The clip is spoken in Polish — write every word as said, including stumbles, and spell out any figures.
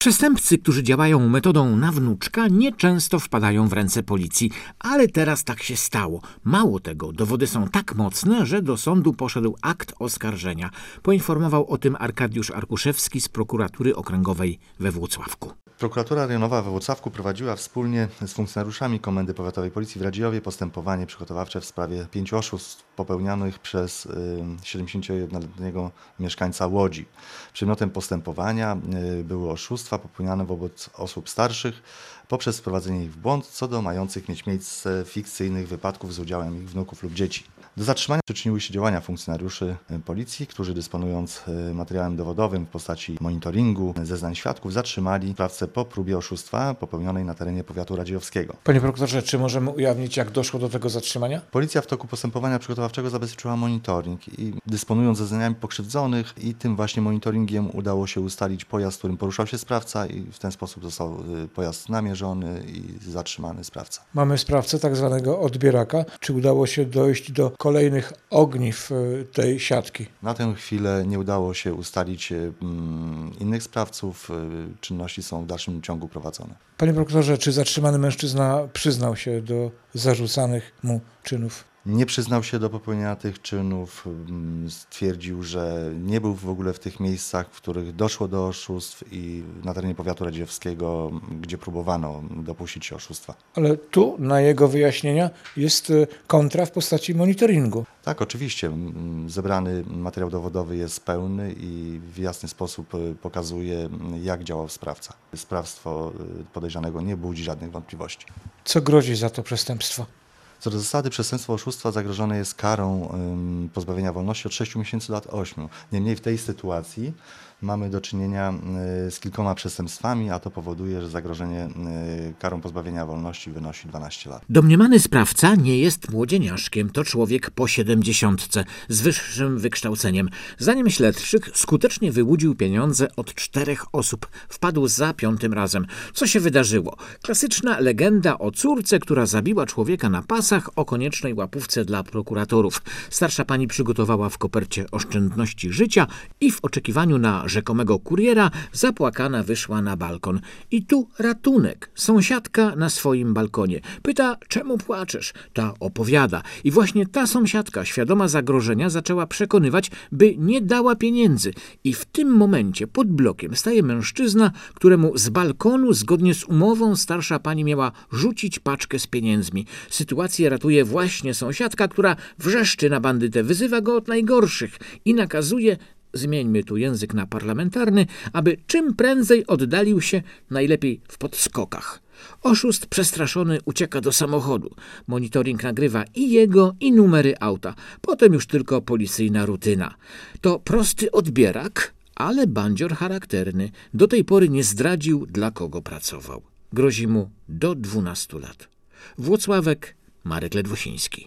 Przestępcy, którzy działają metodą na wnuczka, nieczęsto wpadają w ręce policji, ale teraz tak się stało. Mało tego, dowody są tak mocne, że do sądu poszedł akt oskarżenia. Poinformował o tym Arkadiusz Arkuszewski z prokuratury okręgowej we Włocławku. Prokuratura Rejonowa we Włocławku prowadziła wspólnie z funkcjonariuszami Komendy Powiatowej Policji w Radziowie postępowanie przygotowawcze w sprawie pięciu oszustw popełnionych przez siedemdziesięciojednoletniego mieszkańca Łodzi. Przedmiotem postępowania były oszustwa popełniane wobec osób starszych poprzez wprowadzenie ich w błąd co do mających mieć miejsce fikcyjnych wypadków z udziałem ich wnuków lub dzieci. Do zatrzymania przyczyniły się działania funkcjonariuszy policji, którzy dysponując materiałem dowodowym w postaci monitoringu, zeznań świadków, zatrzymali sprawcę po próbie oszustwa popełnionej na terenie powiatu radziowskiego. Panie prokuratorze, czy możemy ujawnić, jak doszło do tego zatrzymania? Policja w toku postępowania przygotowawczego zabezpieczyła monitoring i dysponując zeznaniami pokrzywdzonych i tym właśnie monitoringiem udało się ustalić pojazd, którym poruszał się sprawca i w ten sposób został pojazd namierzony i zatrzymany sprawca. Mamy sprawcę tak zwanego odbieraka. Czy udało się dojść do kolejnych ogniw tej siatki? Na tę chwilę nie udało się ustalić innych sprawców. Czynności są w dalszym ciągu prowadzone. Panie prokuratorze, czy zatrzymany mężczyzna przyznał się do zarzucanych mu czynów? Nie przyznał się do popełnienia tych czynów, stwierdził, że nie był w ogóle w tych miejscach, w których doszło do oszustw i na terenie powiatu radziewskiego, gdzie próbowano dopuścić się oszustwa. Ale tu na jego wyjaśnienia jest kontra w postaci monitoringu. Tak, oczywiście. Zebrany materiał dowodowy jest pełny i w jasny sposób pokazuje, jak działał sprawca. Sprawstwo podejrzanego nie budzi żadnych wątpliwości. Co grozi za to przestępstwo? Co do zasady przestępstwo oszustwa zagrożone jest karą ym, pozbawienia wolności od sześciu miesięcy do lat ośmiu. Niemniej w tej sytuacji mamy do czynienia y, z kilkoma przestępstwami, a to powoduje, że zagrożenie y, karą pozbawienia wolności wynosi dwanaście lat. Domniemany sprawca nie jest młodzieniaszkiem, to człowiek po siedemdziesiątce z wyższym wykształceniem. Zanim śledczych skutecznie wyłudził pieniądze od czterech osób, wpadł za piątym razem. Co się wydarzyło? Klasyczna legenda o córce, która zabiła człowieka na pasach, o koniecznej łapówce dla prokuratorów. Starsza pani przygotowała w kopercie oszczędności życia i w oczekiwaniu na rzekomego kuriera zapłakana wyszła na balkon. I tu ratunek. Sąsiadka na swoim balkonie. Pyta, czemu płaczesz? Ta opowiada. I właśnie ta sąsiadka, świadoma zagrożenia, zaczęła przekonywać, by nie dała pieniędzy. I w tym momencie pod blokiem staje mężczyzna, któremu z balkonu, zgodnie z umową, starsza pani miała rzucić paczkę z pieniędzmi. Sytuację ratuje właśnie sąsiadka, która wrzeszczy na bandytę, wyzywa go od najgorszych i nakazuje, zmieńmy tu język na parlamentarny, aby czym prędzej oddalił się, najlepiej w podskokach. Oszust przestraszony ucieka do samochodu. Monitoring nagrywa i jego, i numery auta. Potem już tylko policyjna rutyna. To prosty odbierak, ale bandzior charakterny. Do tej pory nie zdradził, dla kogo pracował. Grozi mu do dwunastu lat. Włocławek, Marek Ledwosiński.